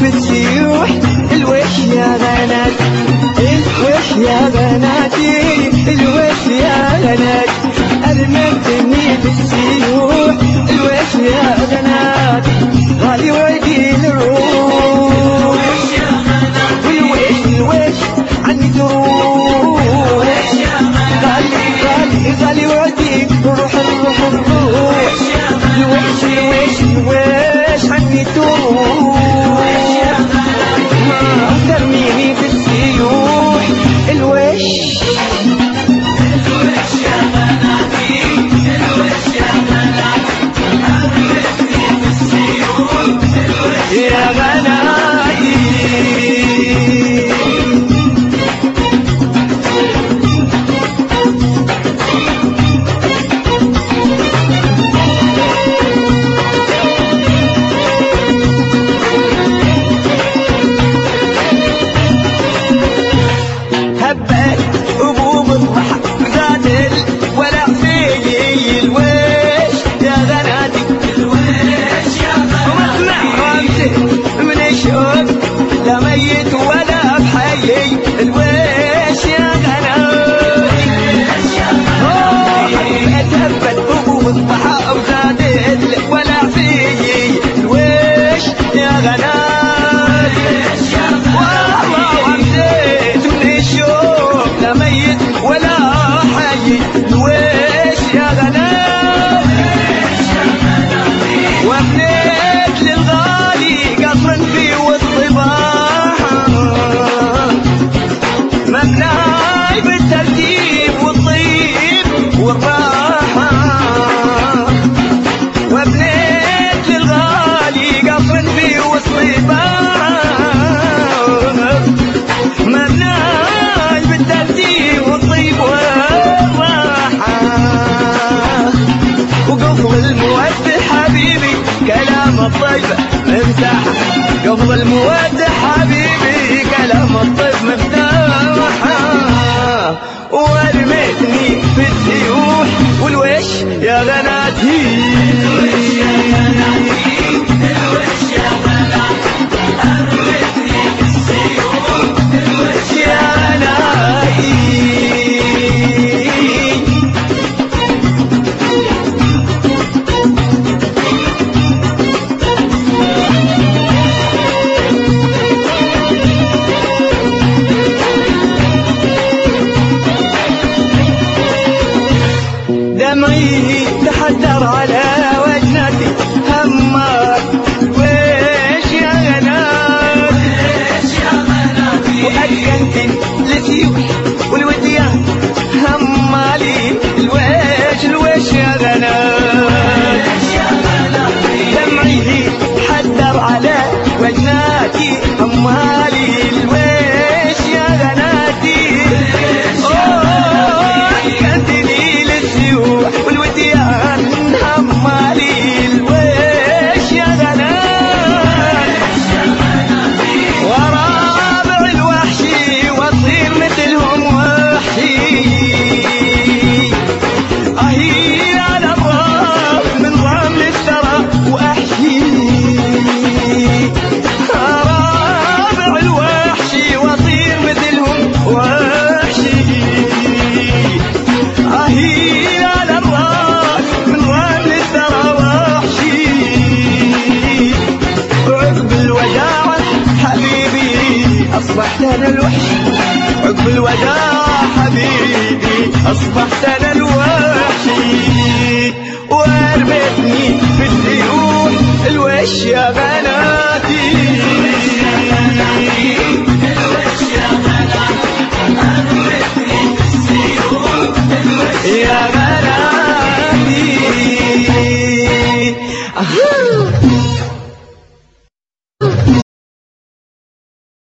في السيوح الوش يا بنات، الوش يا بناتي، الوش يا بنات، أرمتني في السيوح الوش يا بنات، غالي وعدي الروح والوش الوش عني تروح، غالي وعدي روح الروح الروح، الوش الوش الوش عني تروح، ترميني في السيوح الوش يا بناتي. هبت هبوب الضحى زاد ولا فيي الوش يا بناتي، الوش يا بناتي، من الشوق لا ميت ولا بحي، الوش يا بناتي، هبت هبوب الضحى وزاد ولا فيي الوش يا بناتي، والله ومزيت من الشوق لا ميت ولا حي، الوش يا بناتي، وابنيت للغالي قصرا في والصباح، مبناي بالترتيب والطيب والراحة، وابنيت للغالي قصرا في والصباح، مبناي بالترتيب والطيب والراحة، وقفل المود حبيبي كلام الطيب مفتاح، قفل المود حبيبي كلام الطيب مفتاح، ورميتني في السيوح والوش يا بناتي، الوش يا بناتي، الوش يا بناتي، ارميتني في السيوح الوش يا بناتي. دمعي تحدر على وجنتي همك الوش يا بناتي، وأسكنتي لسيوح والوديان همالي الوش الوش يا بناتي، دمعي تحدر على وجنتي همالي الوش يا بناتي، والوديان همالي الوش يا بنات، ورابع الوحشي واصير مثلهم وحشي، اهي على الراس من رمل الثرى واحشي، رابع الوحشي واصير مثلهم وحشي، اهي أصبحت أنا الوحش، عقب الوداع حبيبي أصبحت أنا الوحش، وارمتني في السيوح الوش يا بناتي.